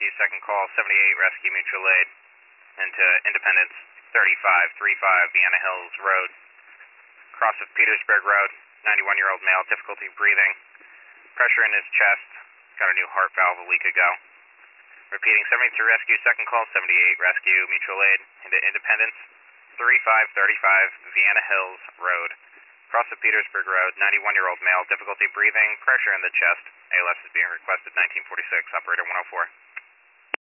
Rescue, second call, 78 Rescue, mutual aid, into Independence, 3535 Vienna Hills Road, cross of Petersburg Road, 91-year-old male, difficulty breathing, pressure in his chest, got a new heart valve a week ago. Repeating, 73 Rescue, second call, 78 Rescue, mutual aid, into Independence, 3535 Vienna Hills Road, cross of Petersburg Road, 91-year-old male, difficulty breathing, pressure in the chest. ALS is being requested, 1946, operator 104.